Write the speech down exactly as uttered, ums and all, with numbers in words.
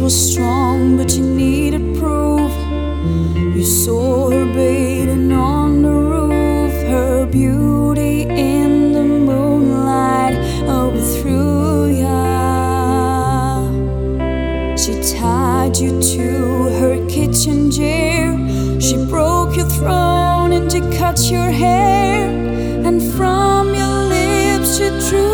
was strong, but you needed proof. You saw her bathing on the roof, her beauty in the moonlight overthrew ya. She tied you to her kitchen chair, she broke your throne and she cut your hair, and from your lips she drew